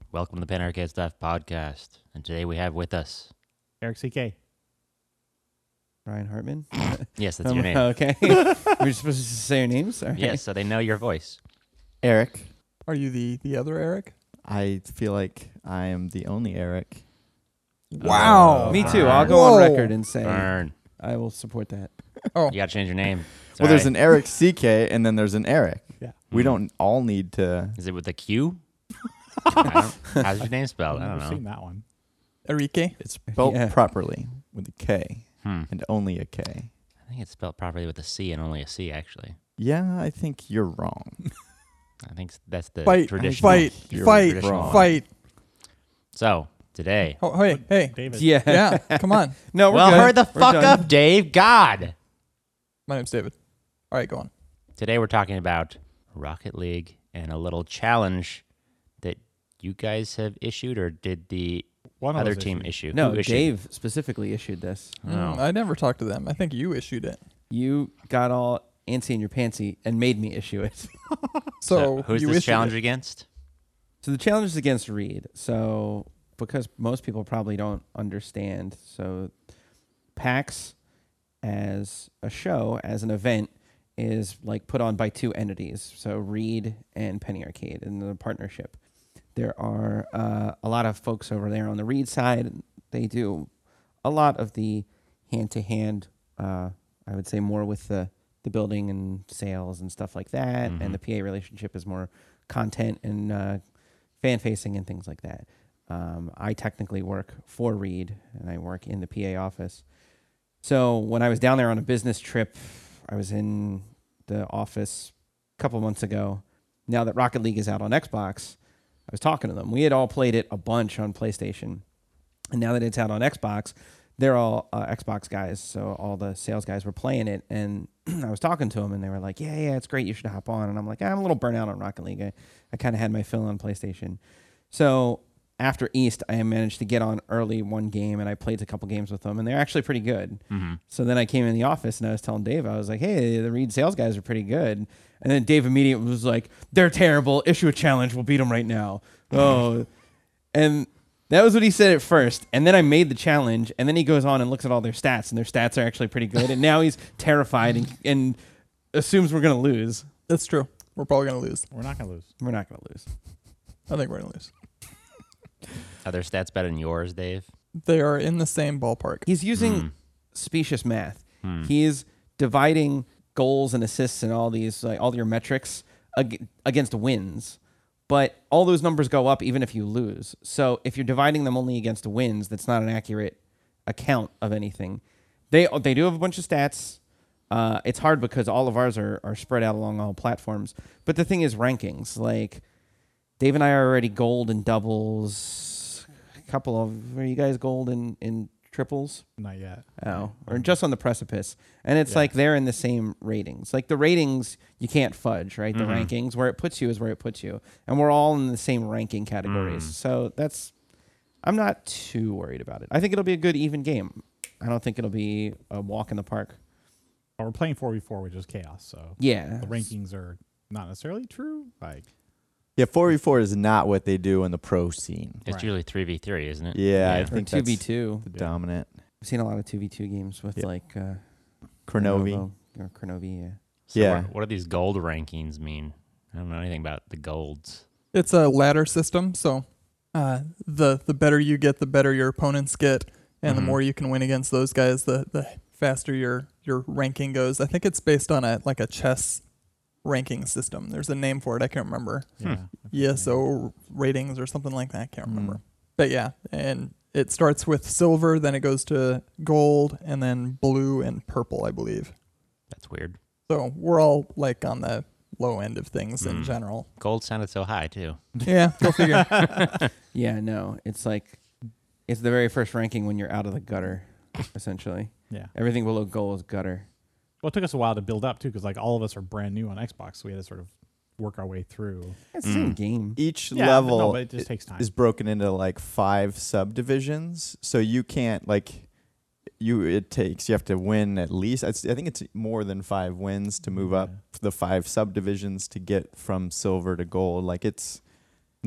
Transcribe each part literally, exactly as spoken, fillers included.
Welcome to the Pen Arcade Stuff podcast. And today we have with us... Eric C K. Ryan Hartman? Yes, that's um, your name. Okay. We're supposed to say your names? All right. Yes, so they know your voice. Eric. Are you the, the other Eric? I feel like I am the only Eric. Wow. Oh, Me too. burn. I'll go Whoa. on record and say Burn. I will support that. Oh, You got to change your name. It's well, all there's right. an Eric C K and then there's an Eric. Yeah. We Mm. don't all need to. Is it with a Q? I don't, how's your name spelled? I I've don't never know. seen that one. Enrique. It's spelled Yeah. properly with a K Hmm. and only a K. I think it's spelled properly with a C and only a C, actually. Yeah, I think you're wrong. I think s- that's the Fight, traditional. fight, You're fight, traditional. fight. So, today... Oh, hey, hey. David. Yeah. Yeah, come on. No, we're well, good. hurry the We're fuck done. up, Dave. God! My name's David. All right, go on. Today we're talking about Rocket League and a little challenge that you guys have issued, or did the One of other those team issues. issue? No, Who issued? Dave specifically issued this. Oh. Mm, I never talked to them. I think you issued it. You got all antsy in your pantsy and made me issue it. So, who's you this issued challenge it. against? So the challenge is against Reed. So because most people probably don't understand, so PAX as a show, as an event, is like put on by two entities. So Reed and Penny Arcade in the partnership. There are uh, a lot of folks over there on the Reed side. They do a lot of the hand-to-hand, uh, I would say more with the, the building and sales and stuff like that. Mhm. And the P A relationship is more content and uh, fan-facing and things like that. Um, I technically work for Reed, and I work in the P A office. So when I was down there on a business trip, I was in the office a couple months ago. Now that Rocket League is out on Xbox, I was talking to them. We had all played it a bunch on PlayStation. And now that it's out on Xbox, they're all uh, Xbox guys. So all the sales guys were playing it. And I was talking to them, and they were like, yeah, yeah, it's great. You should hop on. And I'm like, I'm a little burnt out on Rocket League. I, I kind of had my fill on PlayStation. So after East, I managed to get on early one game, and I played a couple games with them, and they're actually pretty good. Mm-hmm. So then I came in the office, and I was telling Dave, I was like, hey, the Reed sales guys are pretty good. And then Dave immediately was like, they're terrible. Issue a challenge. We'll beat them right now. Oh, and that was what he said at first. And then I made the challenge, and then he goes on and looks at all their stats, and their stats are actually pretty good. And now he's terrified and, and assumes we're going to lose. That's true. We're probably going to lose. We're not going to lose. We're not going to lose. I think we're going to lose. Are their stats better than yours, Dave? They are in the same ballpark. He's using Hmm. specious math. Hmm. He's dividing goals and assists and all these, like all your metrics ag- against wins. But all those numbers go up even if you lose. So if you're dividing them only against wins, that's not an accurate account of anything. They they do have a bunch of stats. Uh, it's hard because all of ours are, are spread out along all platforms. But the thing is rankings. Like Dave and I are already gold in doubles. A couple of, are you guys gold in, in triples? Not yet. Oh, or just on the precipice. And it's Yeah. like they're in the same ratings. Like the ratings, you can't fudge, right? The Mhm. rankings, where it puts you is where it puts you. And we're all in the same ranking categories. Mm. So that's, I'm not too worried about it. I think it'll be a good, even game. I don't think it'll be a walk in the park. But we're playing four v four, which is chaos. So Yeah. the rankings are not necessarily true. Like, Yeah, four v four is not what they do in the pro scene. It's Right. usually three v three, isn't it? Yeah, I Yeah. Or think two v that's two. the dominant. I've seen a lot of two v two games with Yeah. like uh, Kronovi. Lenovo or Kronovi, yeah. So Yeah. What, what do these gold rankings mean? I don't know anything about the golds. It's a ladder system, so uh, the the better you get, the better your opponents get, and Mhm. the more you can win against those guys, the the faster your your ranking goes. I think it's based on a like a chess ranking system. There's a name for it. I can't remember. yeah. E S O ratings or something like that. I can't remember. Mm. But yeah, and it starts with silver, then it goes to gold, and then blue and purple, I believe. That's weird. So we're all like on the low end of things in Mm. general. Gold sounded so high, too. Yeah, go figure. Yeah, no. It's like, it's the very first ranking when you're out of the gutter, essentially. Yeah. Everything below goal is gutter. Well, it took us a while to build up, too, because like all of us are brand new on Xbox. So we had to sort of work our way through. It's the same Mm. game. Each Yeah, level no, but it just i- takes time. is broken into like five subdivisions. So you can't like you it takes you have to win at least it's, I think it's more than five wins to move up Yeah. the five subdivisions to get from silver to gold. Like it's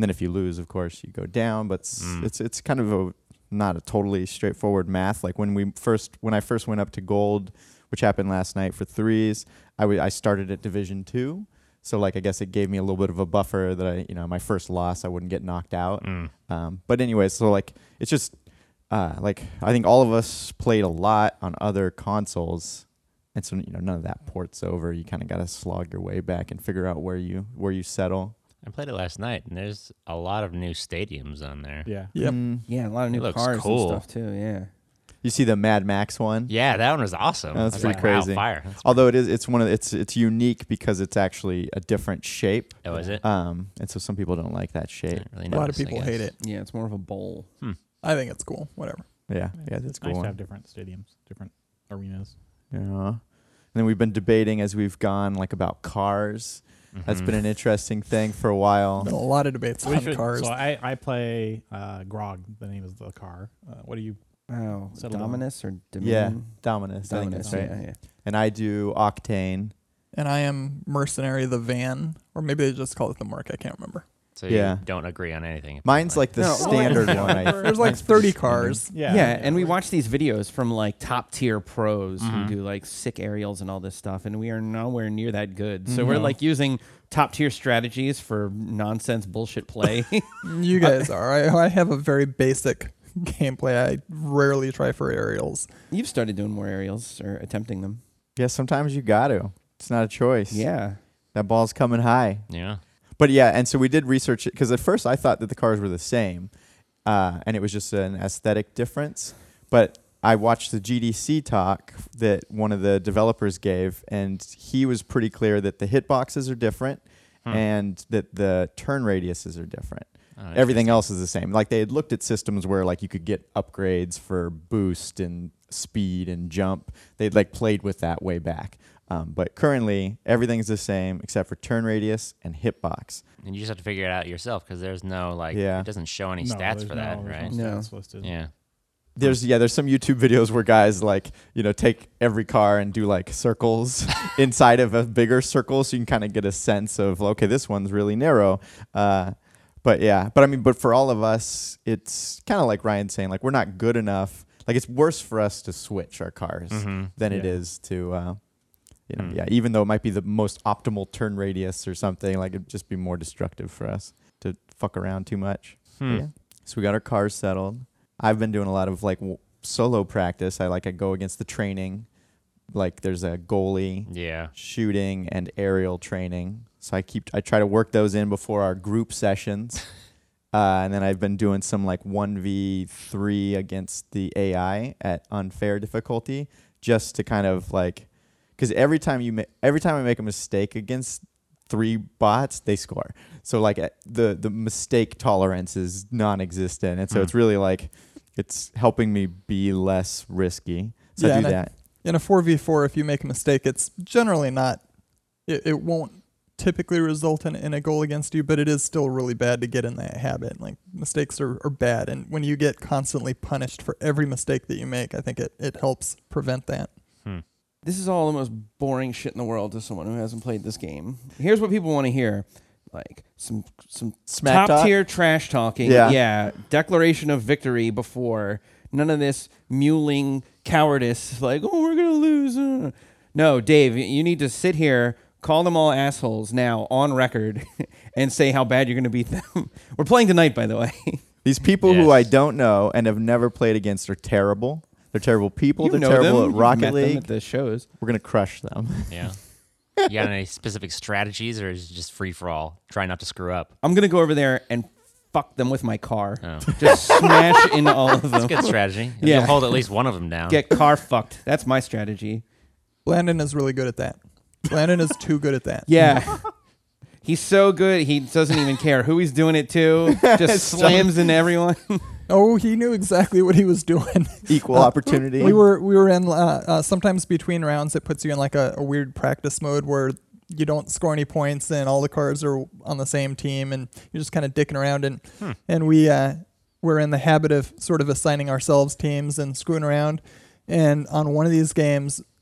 And then if you lose, of course, you go down. But it's Mm. it's, it's kind of a not a totally straightforward math. Like when we first when I first went up to gold, which happened last night for threes, I, w- I started at Division Two. So like I guess it gave me a little bit of a buffer that I you know my first loss I wouldn't get knocked out. Mm. Um, but anyway, so like it's just uh, like I think all of us played a lot on other consoles, and so you know none of that ports over. You kind of got to slog your way back and figure out where you where you settle. I played it last night, and there's a lot of new stadiums on there. Yeah. Yep. Mm. Yeah, a lot of It new looks cars cool. and stuff too. Yeah. You see the Mad Max one? Yeah, that one was awesome. That's I was pretty like, wow, crazy. fire. That's Although it is, it's one of the, it's it's unique because it's actually a different shape. Oh, is it? Um, and so some people don't like that I shape. didn't really A lot of notice, I people hate guess. it. Yeah, it's more of a bowl. I think it's cool. Whatever. Yeah, yeah, it's, that's it's cool. nice to one. have different stadiums, different arenas. Yeah. And then we've been debating as we've gone like about cars. That's Mhm. been an interesting thing for a while. Been a lot of debates We on should- cars. So I, I play uh, Grog. The name is the car. Uh, what do you? Oh, Settle down. Dominus or Yeah, Dominion? Dominus. I think Dominus, that's right. yeah, yeah. And I do Octane. and I am Mercenary the van, or maybe they just call it the Mark. I can't remember. So Yeah. you don't agree on anything. Mine's like the No. standard Oh, one. I There's like Mine's thirty pretty cars. Yeah. Yeah, and we watch these videos from like top tier pros Mhm. who do like sick aerials and all this stuff, and we are nowhere near that good. So we're No. like using top tier strategies for nonsense bullshit play. You guys are. I, I have a very basic gameplay. I rarely try for aerials. You've started doing more aerials or attempting them. Yeah, sometimes you got to. It's not a choice. Yeah. That ball's coming high. Yeah. But yeah, and so we did research it because at first I thought that the cars were the same, uh, and it was just an aesthetic difference. But I watched the G D C talk that one of the developers gave, and he was pretty clear that the hitboxes are different Hmm. and that the turn radiuses are different. Oh, Everything interesting. else is the same. Like they had looked at systems where like you could get upgrades for boost and speed and jump. They'd like played with that way back. Um, but currently everything's the same except for turn radius and hitbox. And you just have to figure it out yourself because there's no like Yeah. it doesn't show any No, stats there's for no- that, there's right? No No. stats listed. Yeah. There's yeah, there's some YouTube videos where guys like, you know, take every car and do like circles inside of a bigger circle so you can kind of get a sense of okay, this one's really narrow. Uh, but yeah, but I mean, but for all of us, it's kind of like Ryan's saying, like we're not good enough. Like it's worse for us to switch our cars Mm-hmm. than it Yeah. is to, uh, you know, Hmm. yeah, even though it might be the most optimal turn radius or something, like it'd just be more destructive for us to fuck around too much. But Hmm. yeah. So we got our cars settled. I've been doing a lot of like w- solo practice. I like I go against the training. Like there's a goalie, Yeah. shooting, and aerial training. So I keep I try to work those in before our group sessions. Uh, and then I've been doing some like one v three against the A I at unfair difficulty, just to kind of like, because every time you ma- every time I make a mistake against three bots, they score. So like uh, the the mistake tolerance is non-existent, and so Hmm. it's really like it's helping me be less risky. So Yeah, I do and I- that. In a four v four, if you make a mistake, it's generally not, it, it won't typically result in, in a goal against you, but it is still really bad to get in that habit. Like mistakes are, are bad. And when you get constantly punished for every mistake that you make, I think it, it helps prevent that. Hmm. This is all the most boring shit in the world to someone who hasn't played this game. Here's what people want to hear. Like some some Smack top talk? tier trash talking. Yeah. yeah. Declaration of victory before. None of this mewling cowardice like, oh, we're going to lose. uh. No, Dave, you need to sit here, call them all assholes now on record, and say how bad you're going to beat them. We're playing tonight, by the way. These people who I Yes. don't know and have never played against are terrible. They're terrible people. You They're know terrible them. at You've Rocket met them League. at the shows. We're gonna crush them. Yeah. You got any specific strategies, or is it just free for all? Try not to screw up. I'm going to go over there and fuck them with my car. Oh. Just smash into all of That's them. a good strategy. If Yeah. You'll hold at least one of them down. Get car fucked. That's my strategy. Landon is really good at that. Landon is too good at that. Yeah. He's so good, he doesn't even care who he's doing it to. Just slams into everyone. Oh, he knew exactly what he was doing. Equal Uh, opportunity. We were we were in uh, uh, sometimes between rounds it puts you in like a, a weird practice mode where you don't score any points and all the cards are on the same team and you're just kind of dicking around and Hmm. and we uh, we're in the habit of sort of assigning ourselves teams and screwing around. And on one of these games,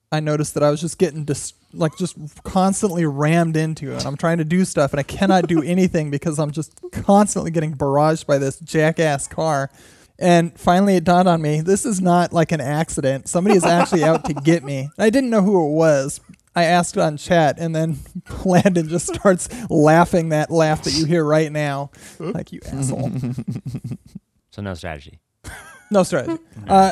I noticed that I was just getting dis- like just constantly rammed into, and I'm trying to do stuff, and I cannot do anything because I'm just constantly getting barraged by this jackass car. And finally, it dawned on me: this is not like an accident. Somebody is actually out to get me. I didn't know who it was. I asked on chat, and then Landon just starts laughing that laugh that you hear right now, like you asshole. So no strategy. No strategy. Uh,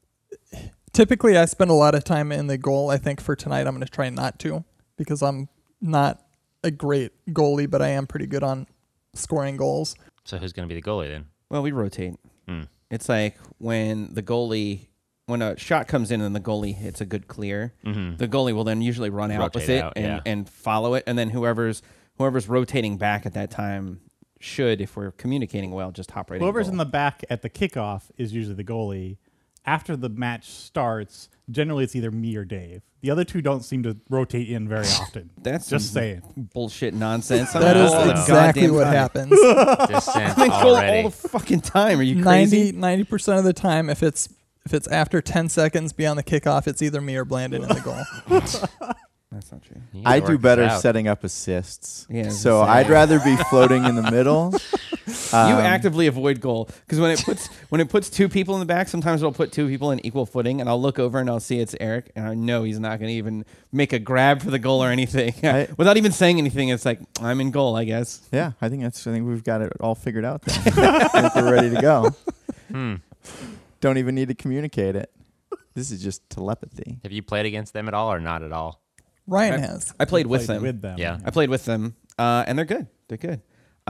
typically, I spend a lot of time in the goal. I think for tonight, I'm going to try not to because I'm not a great goalie, but I am pretty good on scoring goals. So who's going to be the goalie then? Well, we rotate. Hmm. It's like when the goalie, when a shot comes in and the goalie hits a good clear, Mm-hmm. the goalie will then usually run out with Rotate it out, and, yeah. and follow it, and then whoever's whoever's rotating back at that time should, if we're communicating well, just hop right Whoever's in. in the back at the kickoff is usually the goalie. After the match starts, generally it's either me or Dave. The other two don't seem to rotate in very often. That's Just some saying. bullshit nonsense. I'm That in is goal all the exactly goddamn what time. happens. Dissent I'm in goal already. all the fucking time. Are you crazy? ninety percent of the time, if it's if it's after ten seconds beyond the kickoff, it's either me or Blandon in the goal. That's not true. You I gotta do work better this out. setting up assists. Yeah, I was so gonna say. I'd rather be floating in the middle. you Um, actively avoid goal because when it puts when it puts two people in the back, sometimes it'll put two people in equal footing, and I'll look over and I'll see it's Eric, and I know he's not going to even make a grab for the goal or anything I- without even saying anything. It's like I'm in goal, I guess. Yeah, I think that's. I think we've got it all figured out. Then. I think we're ready to go. Hmm. Don't even need to communicate it. This is just telepathy. Have you played against them at all or not at all? Ryan I- has. I played with Played them. With them. Yeah. I played with them, uh, and they're good. They're good.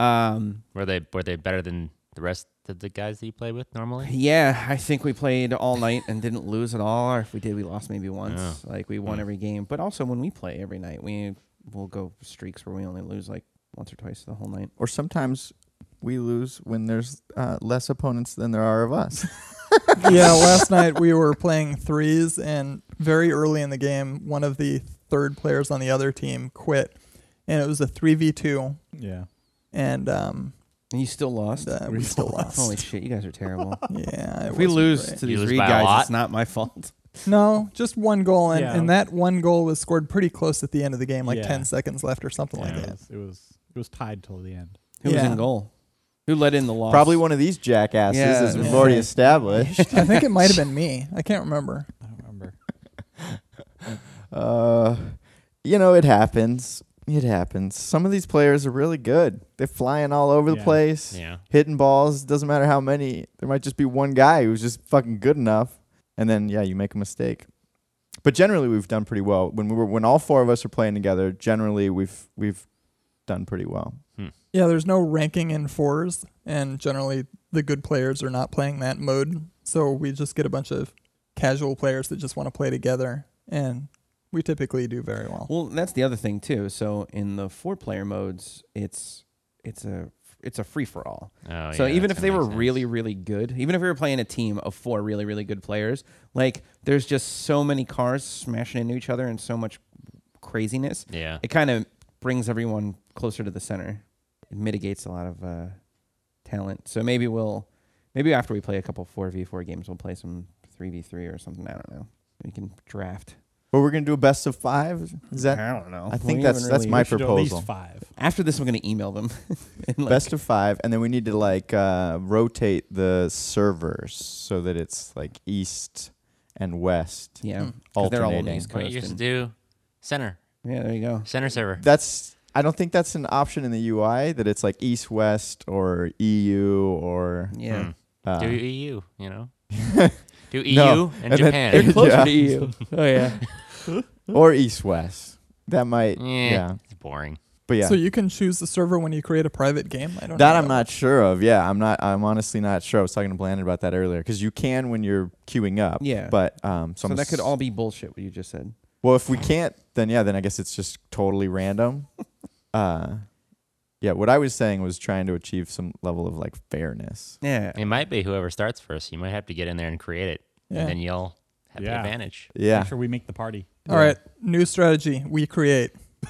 Um, Were they were they better than the rest of the guys that you play with normally? yeah, I think we played all night and didn't lose at all. Or if we did, we lost maybe once. Oh. Like we won Hmm. every game. But also when we play every night, we will go streaks where we only lose like once or twice the whole night. Or sometimes we lose when there's uh, less opponents than there are of us. Yeah, last night we were playing threes, and very early in the game, one of the third players on the other team quit, and it was a three v two, Yeah. and um, And you still lost. uh, We we still still lost. Holy shit, you guys are terrible. Yeah, it If we wasn't lose great. to You these lose Reed by a guys, lot? it's not my fault. No, just one goal, and, Yeah. and that one goal was scored pretty close at the end of the game, like Yeah. ten seconds left or something Yeah, like it that. was, it was it was tied till the end. Who was Yeah. in goal? Who let in the loss? Probably one of these jackasses, Yeah, as we've yeah. already established. I think it might have been me. I can't remember. I don't remember. Uh, you know, it happens. It happens. Some of these players are really good. They're flying all over the Yeah. place, Yeah. hitting balls. Doesn't matter how many. There might just be one guy who's just fucking good enough, and then yeah, you make a mistake. But generally, we've done pretty well. When we were, when all four of us are playing together, generally we've we've done pretty well. Yeah, there's no ranking in fours, and generally the good players are not playing that mode. So we just get a bunch of casual players that just want to play together, and we typically do very well. Well, that's the other thing too. So in the four-player modes, it's it's a it's a free for all. Oh, So yeah, even that's if they gonna were make really, sense. really good, even if we were playing a team of four really, really good players, like there's just so many cars smashing into each other and so much craziness. Yeah. It kind of brings everyone closer to the center. It mitigates a lot of uh, talent. So maybe we'll, maybe after we play a couple four v four games, we'll play some three v three or something. I don't know. We can draft. But we're gonna do a best of five. Is that I don't know. I think We that's- haven't that's really- my We should do at proposal. least five. After this, I'm going to email them. and like, best of five, and then we need to like uh, rotate the servers so that it's like east and west. yeah, Hmm. 'cause they're all on the alternating. East What Coast. you used to and- do? Center. Yeah, there you go. Center server. That's I don't think that's an option in the U I that it's like east west or E U or Yeah. Hmm. uh, Do E U, you know? Do E U No, and, and then- Japan. They're closer Yeah. to E U. Oh yeah. or east west. That might yeah. yeah. It's boring. But yeah. So you can choose the server when you create a private game. I don't. that know I'm not sure of. Yeah, I'm not. I'm honestly not sure. I was talking to Blandon about that earlier because you can when you're queuing up. Yeah. But um, so, So I'm that could ass- all be bullshit. What you just said. Well, if we can't, then yeah, then I guess it's just totally random. uh, yeah. What I was saying was trying to achieve some level of like fairness. Yeah. It might be whoever starts first. You might have to get in there and create it, Yeah. and then you'll have Yeah. the advantage. Yeah. Make sure we make the party. All right, new strategy. We create.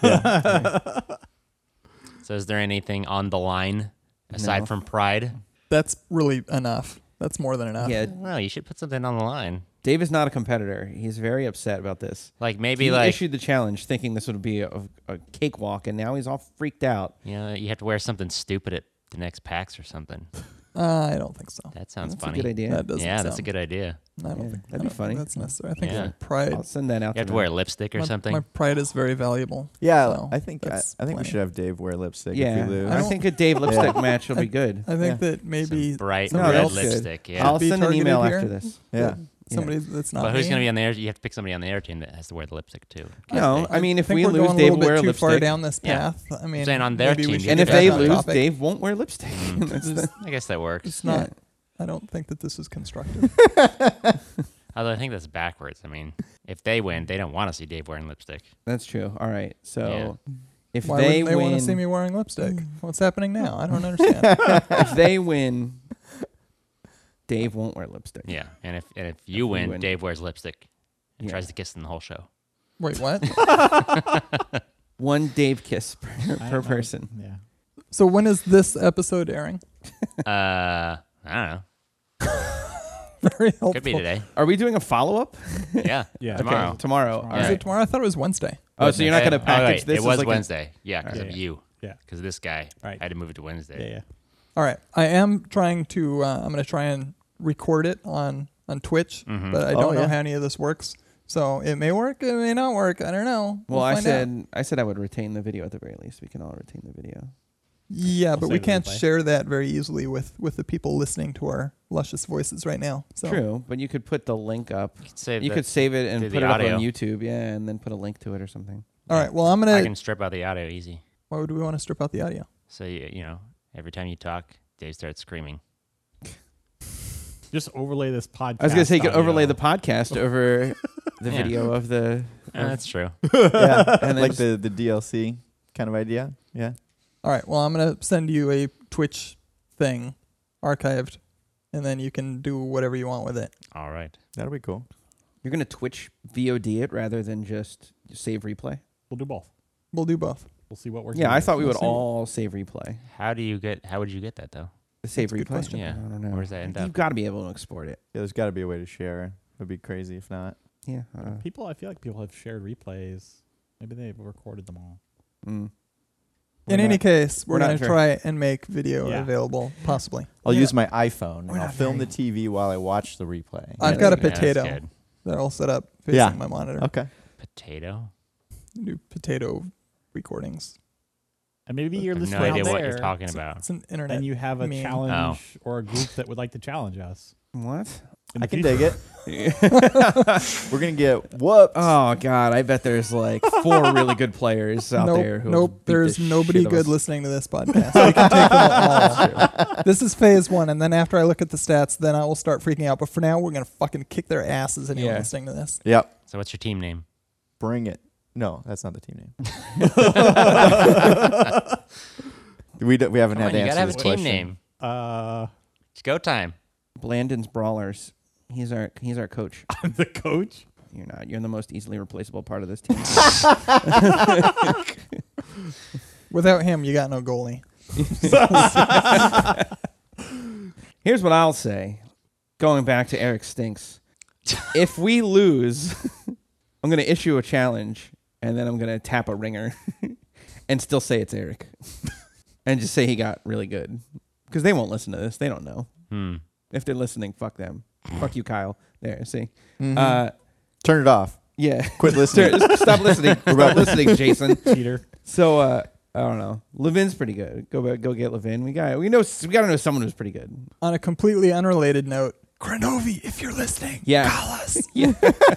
So, is there anything on the line aside No. from pride? That's really enough. That's more than enough. Yeah. Well, you should put something on the line. Dave is not a competitor. He's very upset about this. Like maybe he like issued the challenge thinking this would be a, a cakewalk, and now he's all freaked out. you know you have to wear something stupid at the next PAX or something. Uh, I don't think so. That sounds That's funny. a good idea. That doesn't Yeah, that's a sound- good idea. I don't Yeah, think that'd I be don't think funny. That's necessary. I think Yeah. my pride. I'll send that out. You have to them. wear lipstick or my, something. My pride is very valuable. Yeah, So I think I, that's I think we plenty. should have Dave wear lipstick Yeah, if we lose. I, don't- think a Dave lipstick match will be good. I think Yeah. that maybe Some bright No, red that's good. lipstick. Yeah. I'll be send an targeted email here. after this. yeah. somebody that's not. But who's me. going to be on the air? You have to pick somebody on the air team that has to wear the lipstick too. No, I mean, I if think we we're lose, going Dave a will little wear bit too lipstick. far down this Yeah. path. I mean, saying on their maybe we team, should you And get if they back on lose, topic. Dave won't wear lipstick. That's the- I guess that works. It's not. I don't think that this is constructive. Although I think that's backwards. I mean, if they win, they don't want to see Dave wearing lipstick. that's true. All right. So if Why they wouldn't they win, want to see me wearing lipstick? What's happening now? I don't understand. if they win, Dave won't wear lipstick. Yeah, and if and if you we win, win. Dave wears lipstick and Yeah. tries to kiss them the whole show. Wait, what? One Dave kiss per, I per don't know. person. Yeah. So when is this episode airing? Uh, I don't know. Very helpful. Could be today. Are we doing a follow up? Yeah, Yeah. tomorrow. Okay, tomorrow. All Tomorrow. Is right. it tomorrow? I thought it was Wednesday. Oh, so you're not going to Uh, oh, package wait, this? It as was like a- Wednesday. Yeah, because Yeah. of you. Yeah. Because of this guy. Right. I had to move it to Wednesday. Yeah. Yeah. All right. I am trying to. Uh, I'm going to try and record it on on Twitch, Mhm. but I Oh, don't know yeah. how any of this works. So it may work. It may not work. I don't know. Well, We'll I find said out. I said I would retain the video at the very least. We can all retain the video. Yeah, We'll but we save the can't replay. share that very easily with with the people listening to our luscious voices right now. So True, but you could put the link up. You could save You the- could save it and do put the it up audio. on YouTube, yeah, and then put a link to it or something. All right. Well, I'm I gonna. can strip out the audio easy. Why would we want to strip out the audio? So you, you know, every time you talk, Dave starts screaming. Just overlay this podcast. I was gonna say you could audio. overlay the podcast over the Yeah. video of the. Uh, of- that's true. yeah, And then like just- the the D L C kind of idea. Yeah. All right. Well, I'm gonna send you a Twitch thing, archived, and then you can do whatever you want with it. All right. That'll be cool. You're gonna Twitch V O D it rather than just save replay. We'll do both. We'll do both. We'll see what works. Yeah, I best. thought we We'll would see. all save replay. How do you get? How would you get that though? The save That's a good replay. question. Yeah. I don't know. Where does that end You've up? got to be able to export it. Yeah, there's got to be a way to share. It'd be crazy if not. Yeah. Uh, People, I feel like people have shared replays. Maybe they've recorded them all. mm. In We're any not- case, we're, we're not gonna sure. try and make video Yeah. available, possibly. I'll Yeah. use my iPhone and We're I'll not film very- the T V while I watch the replay. I've Yeah, got a that's Yeah, that's potato good. that I'll set up facing Yeah. my monitor. Okay. Potato. Do potato recordings. And maybe you're I have listening no out idea there, what you're talking It's, about. it's an internet. and you have a meme. challenge or a group that would like to challenge us. What? in I the can future. dig it. We're gonna get whooped. Oh God, I bet there's like four really good players out nope, there. Who nope. beat There's the nobody shit of good us. listening to this podcast. So we can take them all. This is phase one, and then after I look at the stats, then I will start freaking out. But for now, we're gonna fucking kick their asses. Anyone Yeah. listening to this? Yep. So what's your team name? Bring it. No, that's not the team name. we d- we haven't Come had on, you to gotta answer have a this team question. name. Uh, It's go time. Blandon's Brawlers. He's our he's our coach. I'm the coach. You're not. You're the most easily replaceable part of this team. Without him, you got no goalie. Here's what I'll say. Going back to Eric Stinks. If we lose, I'm going to issue a challenge, and then I'm going to tap a ringer and still say it's Eric. And just say he got really good. Because they won't listen to this. They don't know. Hmm. If they're listening, fuck them. Fuck you, Kyle. There, see? Mhm. Uh, Turn it off. yeah. Quit listening. Stop listening. Stop listening, Jason. Cheater. So, uh, I don't know. Levin's pretty good. Go back, go get Levin. We got we know we got to know someone who's pretty good. On a completely unrelated note, Kranovi, if you're listening, Yeah. call us. Yeah.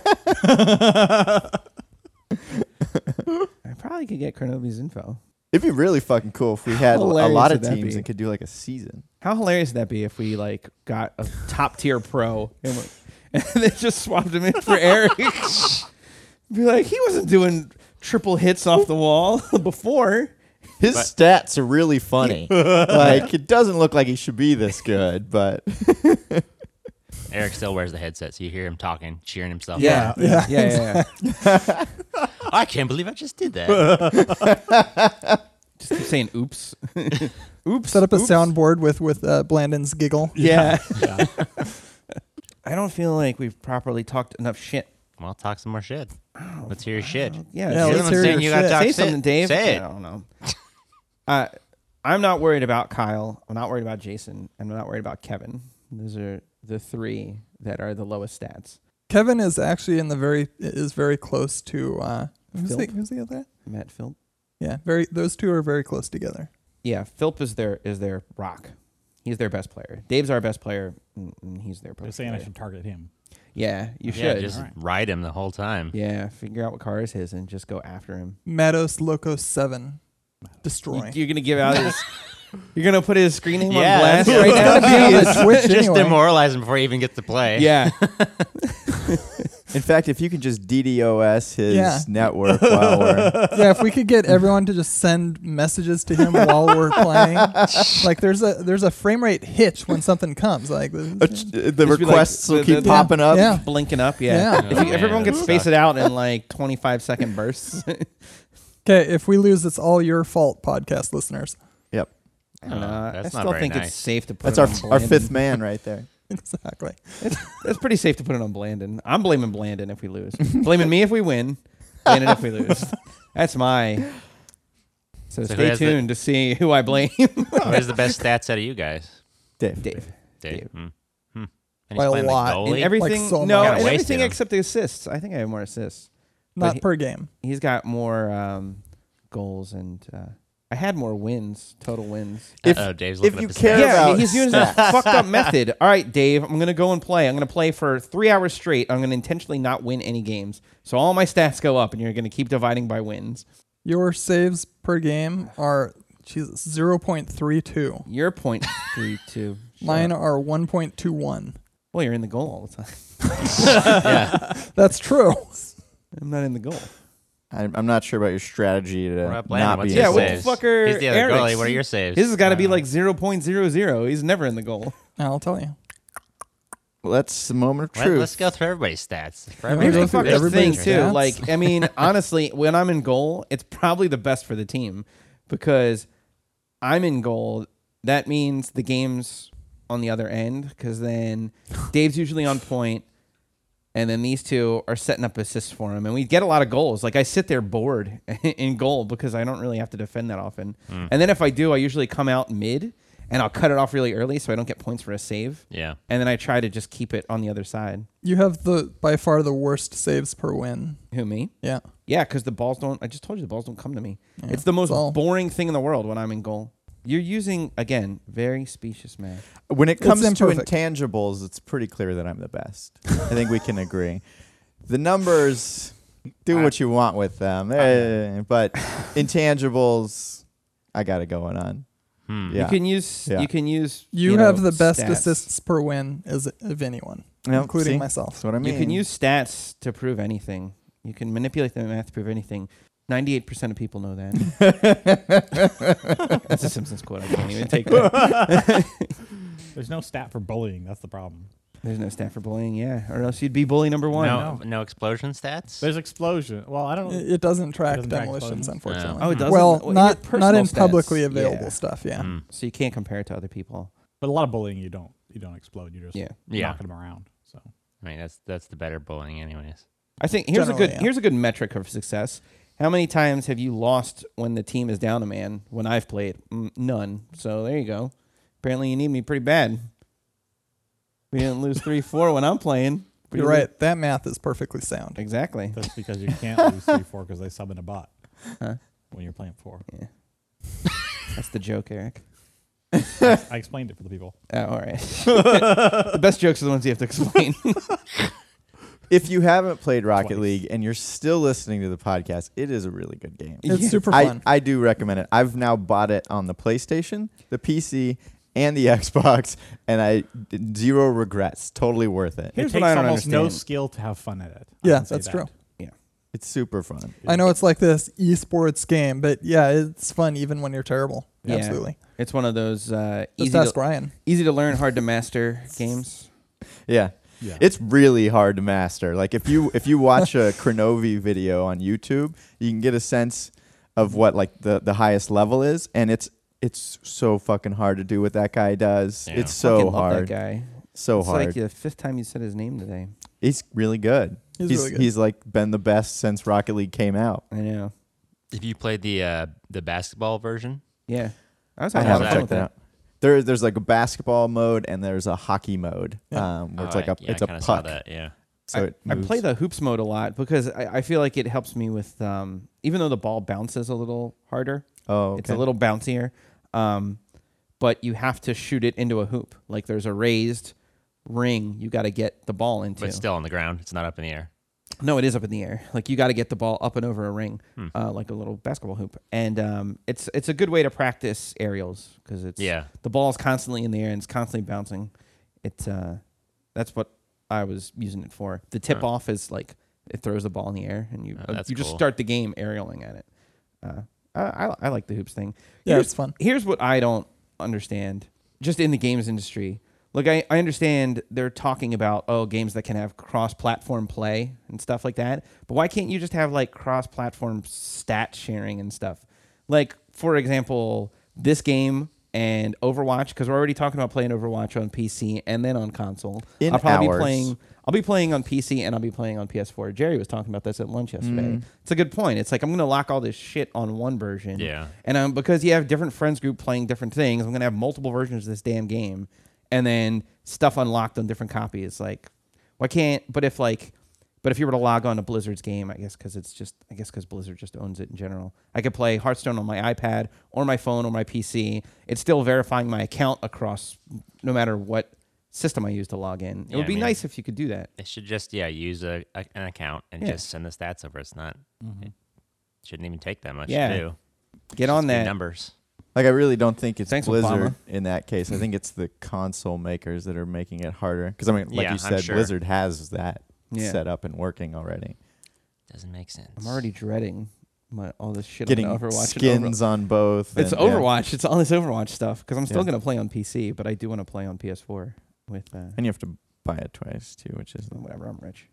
I probably could get Kronovi's info. It'd be really fucking cool if we had a hilarious lot of would that teams be? and could do like a season. How hilarious would that be if we like got a top tier pro and, we- and they just swapped him in for Eric? Be like, he wasn't doing triple hits off the wall before. His But- stats are really funny. Like it doesn't look like he should be this good, but Eric still wears the headset, so you hear him talking, cheering himself. Yeah, on. yeah, yeah, yeah. yeah. I can't believe I just did that. Just keep saying, "Oops, oops." Set up a oops. soundboard with with uh, Blandon's giggle. Yeah. Yeah. I don't feel like we've properly talked enough shit. Well, talk some more shit. Let's hear your shit. Yeah, Yeah, You're the let's one hear saying your you gotta shit. talk say shit. something, Dave. Say it. I don't know. uh, I'm not worried about Kyle. I'm not worried about Jason. I'm not worried about Kevin. Those are the three that are the lowest stats. Kevin is actually in the very is very close to uh who's the, Philp? who's the other? Matt Philp. Yeah, very those two are very close together. Yeah, Philp is their is their rock. He's their best player. Dave's our best player, and and he's their They're best saying I player. should target him. Yeah, you Yeah, should. just Alright. ride him the whole time. Yeah, figure out what car is his and just go after him. Matos Loco seven. Destroy. You, are gonna give out his. You're gonna put his screen name Yeah, on blast that's- right now. Yeah, Jeez. that's Twitch Just anyway. demoralize him before he even gets to play. Yeah, In fact, if you can just DDoS his Yeah. network while we're Yeah, if we could get everyone to just send messages to him while we're playing, like there's a there's a frame rate hitch when something comes. Like Uh, ch- the be like requests will the- keep the- popping up. Yeah. blinking up. Yeah, Yeah. If, you, Oh, if everyone man, could that space sucks. it out in like twenty-five second bursts. okay, if we lose, it's all your fault, podcast listeners. Yep. I don't know. Oh, I that's not still very think nice. it's safe to put That's it our on our Blandon. fifth man right there. Exactly. It's pretty safe to put it on Blandon. I'm blaming Blandon if we lose. Blaming me if we win. Blandon if we lose. That's my. So, So who stay has the- tuned to see who I blame. Who has the best stats out of you guys? Dave. Dave. Dave. Dave. Hmm. Hmm. And he's By a playing the lot. goalie? And everything, so no, much. and Kinda everything wasted him. except the assists. I think I have more assists. But Not he- per game. He's got more um, goals, and uh, I had more wins, total wins. If- Uh-oh, Dave's if looking you up his care stats. Yeah, about he's using that fucked up method. All right, Dave, I'm going to go and play. I'm going to play for three hours straight. I'm going to intentionally not win any games. So all my stats go up, and you're going to keep dividing by wins. Your saves per game are Jesus zero point three two. Your point three two. Mine are one point two one. Well, you're in the goal all the time. Yeah. That's true. I'm not in the goal. I'm, I'm not sure about your strategy to What about Blandon? not What's be. his Yeah, in what goal. the saves? fucker He's the other Eric's- goalie. What are your saves? His has got to be Uh, like zero point zero zero. He's never in the goal. I'll tell you. Well, that's the moment of Let, truth. us go through everybody's stats. For Yeah, Here's go the through fucking everybody's thing too. stats. Like, I mean, honestly, when I'm in goal, it's probably the best for the team because I'm in goal. That means the game's on the other end because then Dave's usually on point, and then these two are setting up assists for him, and we get a lot of goals. Like I sit there bored in goal because I don't really have to defend that often. Mm. And then if I do, I usually come out mid and I'll cut it off really early so I don't get points for a save. Yeah. And then I try to just keep it on the other side. You have the by far the worst saves per win. Who, me? Yeah. Yeah, because the balls don't. I just told you the balls don't come to me. Yeah, It's the most it's all- boring thing in the world when I'm in goal. You're using again very specious math. When it It's comes to imperfect. intangibles, it's pretty clear that I'm the best. I think we can agree. The numbers, do what you want with them, eh, but intangibles, I got it going on. Hmm. Yeah. You can use. Yeah. You can use. You, know, have the best stats. assists per win as of anyone, Yep, including see? myself. That's what I mean. You can use stats to prove anything. You can manipulate the math to prove anything. Ninety-eight percent of people know that. That's a Simpsons quote. I can't even take that. There's no stat for bullying. That's the problem. There's no stat for bullying, yeah, or else you'd be bully number one. No, no explosion stats? There's explosion. Well, I don't. It, it doesn't track doesn't track demolitions, explosions? unfortunately. Oh, it doesn't. Well, Well, not your not personal in publicly stats, available yeah. stuff. Yeah. Hmm. So you can't compare it to other people. But a lot of bullying, you don't. You don't explode. You just Yeah. Yeah. knocking them around. So I mean, that's that's the better bullying, anyways. I think here's a Generally, good yeah. here's a good metric of success. How many times have you lost when the team is down a man? When I've played, mm, none. So there you go. Apparently, you need me pretty bad. We didn't lose three four when I'm playing. We You're didn't- right. That math is perfectly sound. Exactly. that's because you can't lose three four because they sub in a bot Huh? when you're playing four. Yeah. That's the joke, Eric. I, I explained it for the people. Oh, all right. The best jokes are the ones you have to explain. If you haven't played Rocket Twice. League and you're still listening to the podcast, it is a really good game. It's Yeah. super I, fun. I do recommend it. I've now bought it on the PlayStation, the P C, and the Xbox, and I did zero regrets. Totally worth it. Here's it what takes I don't almost no understand. skill to have fun at it. I Yeah, can say that's that. true. It's super fun. I know it's like this esports game, but yeah, it's fun even when you're terrible. Yeah. Absolutely. It's one of those uh, Just easy, ask to, Ryan. easy to learn, hard to master games. Yeah. Yeah. It's really hard to master. Like if you if you watch a Kronovi video on YouTube, you can get a sense of what like the, the highest level is, and it's it's so fucking hard to do what that guy does. Yeah. It's so Fucking love hard. that guy. So it's hard. like the fifth time you said his name today. He's really good. He's he's really good. he's like been the best since Rocket League came out. I know. If you played the uh, the basketball version, Yeah. I was I having a lot haven't of fun checked with that that. out. There, there's like a basketball mode and there's a hockey mode, Yeah. um, where it's Oh, like I- a yeah, it's I a kinda saw puck. that, yeah. So I, it I moves. play the hoops mode a lot because I, I feel like it helps me with um, even though the ball bounces a little harder, Oh, okay. it's a little bouncier. Um, but you have to shoot it into a hoop. Like there's a raised ring you got to get the ball into. But it's still on the ground. It's not up in the air. No, it is up in the air. Like you got to get the ball up and over a ring, Hmm. uh, like a little basketball hoop. And um, it's it's a good way to practice aerials because it's Yeah. the ball's constantly in the air and it's constantly bouncing. It's uh, that's what I was using it for. The tip Huh. off is like it throws the ball in the air and you Oh, uh, that's you just cool. start the game aerialing at it. Uh, I, I I like the hoops thing. Yeah, Here's- it's fun. Here's what I don't understand, just in the games industry. Like I, I understand they're talking about oh games that can have cross-platform play and stuff like that, but why can't you just have like cross-platform stat sharing and stuff? Like for example, this game and Overwatch, because we're already talking about playing Overwatch on P C and then on console. In I'll probably hours. be playing. I'll be playing on P C and I'll be playing on P S four. Jerry was talking about this at lunch yesterday. Mm. It's a good point. It's like I'm going to lock all this shit on one version. Yeah. And um, because you have different friends group playing different things, I'm gonna have multiple versions of this damn game, and then stuff unlocked on different copies. Like, why can't? But if like, but if you were to log on to Blizzard's game, I guess because it's just, I guess because Blizzard just owns it in general. I could play Hearthstone on my iPad or my phone or my P C. It's still verifying my account across, no matter what system I use to log in. It Yeah, would I be mean- nice if you could do that. They should just, yeah, use a, a an account and Yeah. just send the stats over. It's not, it shouldn't even take that much Yeah. to do. Get Just on do that. numbers. Like I really don't think it's Thanks, Blizzard Obama. in that case. I think it's the console makers that are making it harder. Because I mean, like Yeah, you I'm said, sure. Blizzard has that Yeah. set up and working already. Doesn't make sense. I'm already dreading my, all this shit Getting on Overwatch. skins on both. It's and, yeah. Overwatch. It's all this Overwatch stuff because I'm still Yeah. gonna play on P C, but I do want to play on P S four with uh, And you have to buy it twice too, which is whatever. I'm rich.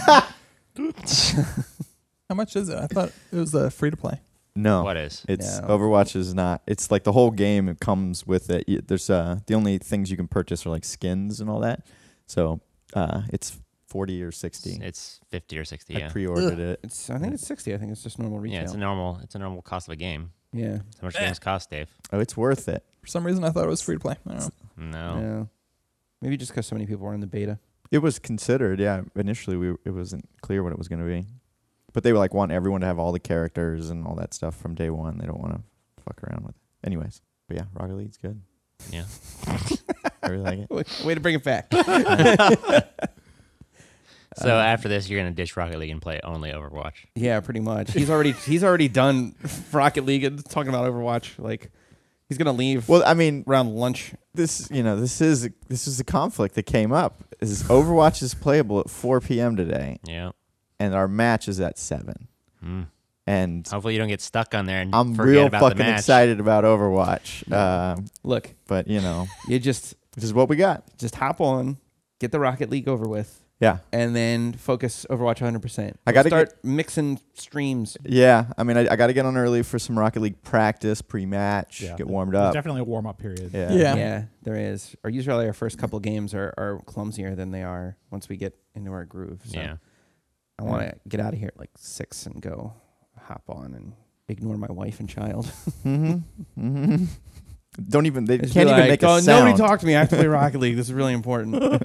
How much is it? I thought it was uh, free to play. no. What is? It's No. Overwatch is not. It's like the whole game. It comes with it. Y- There's uh the only things you can purchase are like skins and all that. So uh, it's forty or sixty. It's fifty or sixty, I yeah. pre-ordered it. It's I think it's sixty. I think it's just normal Yeah, retail. it's a normal it's a normal cost of a game. yeah. How much games cost, Dave? Oh, it's worth it. For some reason, I thought it was free to play. I don't know. No. Yeah. Maybe just because so many people were in the beta. It was considered. Yeah, initially we it wasn't clear what it was going to be, but they were like want everyone to have all the characters and all that stuff from day one. They don't want to fuck around with it. Anyways, but yeah, Rocket League's good. Yeah. I really like it. Way, way to bring it back. So Uh, after this, you're gonna ditch Rocket League and play only Overwatch. Yeah, pretty much. He's already he's already done Rocket League and talking about Overwatch. Like he's gonna leave Well, I mean, around lunch. this you know this is this is a conflict that came up. Is Overwatch is playable at four p.m. today, Yeah. and our match is at seven. Mm. And Hopefully you don't get stuck on there and I'm forget real about the fucking match. excited about Overwatch. Um, Look, but you know, you just this is what we got. just hop on, get the Rocket League over with, Yeah. and then focus Overwatch one hundred percent. I gotta start mixing streams. Yeah, I mean, I, I got to get on early for some Rocket League practice, pre-match, Yeah. get warmed There's up. definitely a warm up period. Yeah. Yeah. Yeah, there is. Our usually our first couple games are, are clumsier than they are once we get into our groove. So Yeah. I want to get out of here at like six and go hop on and ignore my wife and child. mm-hmm. Mm-hmm. Don't even. They Just can't be even like, make a oh, sound. nobody talk to me. I have to play Rocket League. This is really important.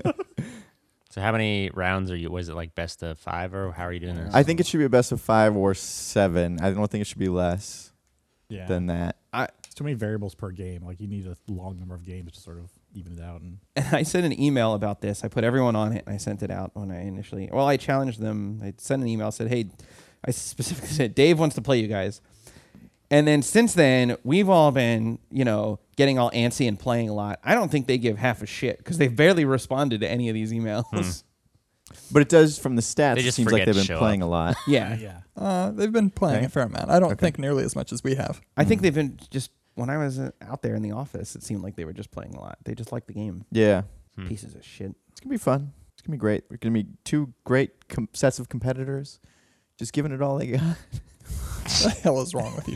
So how many rounds are you? Was it like best of five or how are you doing this? I think it should be a best of five or seven. I don't think it should be less Yeah. than that. It's too many variables per game. Like you need a long number of games to sort of even it out. And And I sent an email about this. I put everyone on it, and I sent it out when I initially. Well, I challenged them. I sent an email. Said, "Hey," I specifically said, "Dave wants to play you guys." And then since then, we've all been, you know, getting all antsy and playing a lot. I don't think they give half a shit because they've barely responded to any of these emails. Hmm. But it does from the stats. They It just seems like forget they've to been show playing up. a lot. Yeah, yeah. Uh, they've been playing Okay. a fair amount. I don't Okay. think nearly as much as we have. I think they've been just. When I was uh, out there in the office, it seemed like they were just playing a lot. They just like the game. Yeah, Hmm. Pieces of shit. it's gonna be fun. It's gonna be great. We're gonna be two great com- sets of competitors, just giving it all they got. What the hell is wrong with you?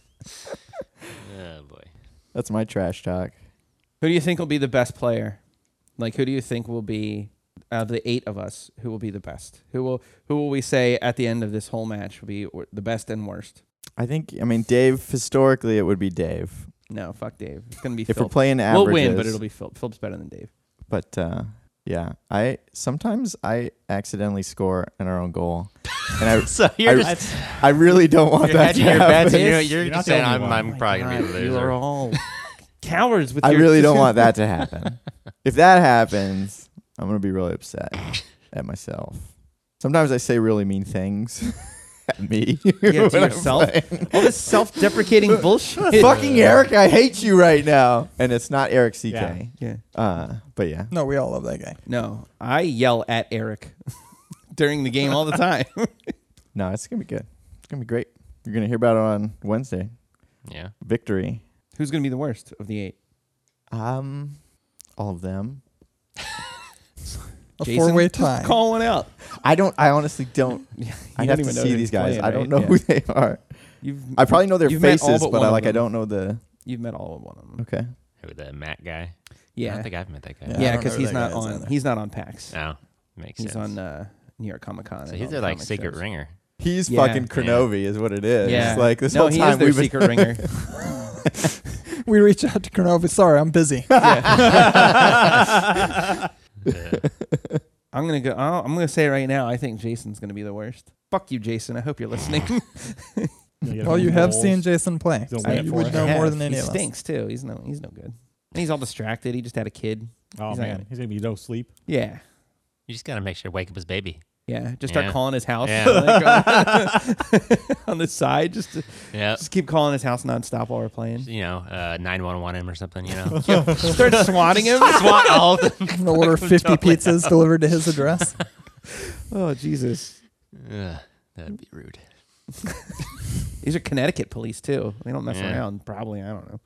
Oh boy. That's my trash talk. Who do you think will be the best player? Like, who do you think will be out of the eight of us? Who will be the best? Who will who will we say at the end of this whole match will be or- the best and worst? I think. I mean, Dave. Historically, it would be Dave. No, fuck Dave. It's gonna be If Phil. we're playing averages, We'll win, but it'll be Phil. Phil's better than Dave. But uh, yeah, I sometimes I accidentally score in our own goal, and I So you're I, just I really don't want you're that to hedging your bets, happen. and you're, you're, You're not just the saying only I'm, one. I'm Oh probably gonna be the you loser. are all cowards with I your really don't want that to happen. If that happens, I'm gonna be really upset at myself. Sometimes I say really mean things at me. Yeah, to when I'm yourself? playing. all this self-deprecating bullshit. Fucking Eric, I hate you right now. And it's not Eric C K. Yeah. Uh, but yeah. No, we all love that guy. No, I yell at Eric during the game all the time. No, it's gonna be good. It's gonna be great. You're gonna hear about it on Wednesday. Yeah. Victory. Who's gonna be the worst of the eight? Um, all of them. A Jason? four-way Just tie. call one out. I don't. I honestly don't. You I don't have to even know see who's these guys. playing, I don't right? know Yeah. who they are. You've I probably know their You've met all faces, but but one I of like I them. don't know the. you've met all of one of them. Okay. Who, the Matt guy? I Yeah, don't think I've met that guy. Yeah. I yeah, don't because know who he's that not guy is on. either. He's not on PAX. No, makes He's sense. on uh, New York Comic Con. so and he's all their the like comic secret shows. ringer. He's Yeah. fucking Kronovi, is what it is. Yeah, Like this no, whole he time is their we've been. secret ringer. We reach out to Kronovi. Sorry, I'm busy. Yeah. I'm gonna go. Oh, I'm gonna say it right now. I think Jason's gonna be the worst. Fuck you, Jason. I hope you're listening. Well, you have seen Jason play. He'll So win it you for would us. know I more have. than any he of us. stinks too. He's no. He's no good. And he's all distracted. He just had a kid. Oh He's not man, gonna- he's gonna be no sleep. Yeah. You just gotta make sure to wake up his baby. Yeah. Just start Yeah. calling his house. Yeah. like, on, on the side. Just to, Yeah. just keep calling his house nonstop while we're playing. You know, uh, nine one one him or something. You know. Start swatting him. SWAT all of them. I'm gonna order fifty pizzas delivered to his address. Oh Jesus. Ugh, that'd be rude. These are Connecticut police too. They don't mess Yeah. around. Probably. I don't know.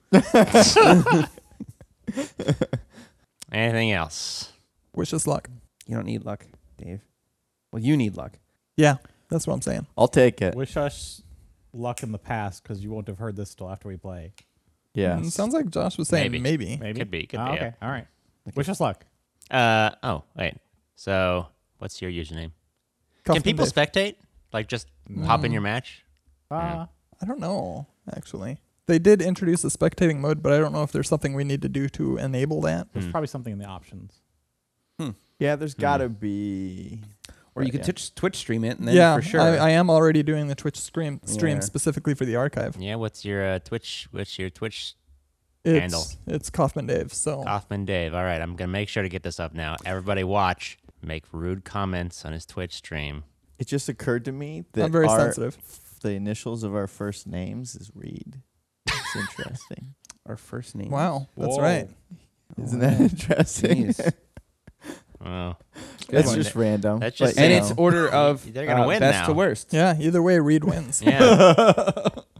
Anything else? Wish us luck. You don't need luck, Dave. Well, you need luck. Yeah, that's what I'm saying. I'll take it. Wish us luck in the past because you won't have heard this till after we play. Yeah. Mm, sounds like Josh was saying Maybe. maybe. Maybe. Could be. Could Oh, be. okay. All right. Wish us luck. Yeah. Uh oh. Wait. So, what's your username? Kaufman Can people Dave. spectate? Like, just pop in your match? Uh, I don't know, actually. They did introduce a spectating mode, but I don't know if there's something we need to do to enable that. There's Hmm. probably something in the options. Yeah. There's Hmm. gotta be. Or you Right, could yeah. Twitch, Twitch stream it, and then yeah, for sure. I, I am already doing the Twitch stream stream Yeah. specifically for the archive. Yeah. What's your uh, Twitch? What's your Twitch? It's, Handle. It's Kaufman Dave. So Kaufman Dave. All right. I'm gonna make sure to get this up now. Everybody, watch. Make rude comments on his Twitch stream. It just occurred to me that I'm very our, sensitive. the initials of our first names is Reed. It's interesting. Our first name. Wow, that's Whoa. right. Isn't that interesting? Jeez. Oh, That's one. just random. That's but, just- you And know. it's order of They're gonna uh, win best now. to worst. Yeah, either way, Reed wins. yeah.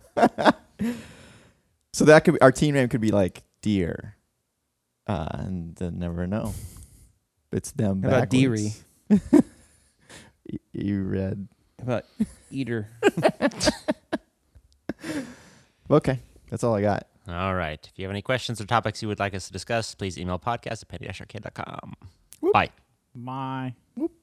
So that could be, our team name could be like Deer, uh, and then never know. It's them. How about backwards. Y- You read. How about Eater? Okay, that's all I got. All right. If you have any questions or topics you would like us to discuss, please email podcast at penny dash arcade dot com. Whoop. Bye. My. Whoop.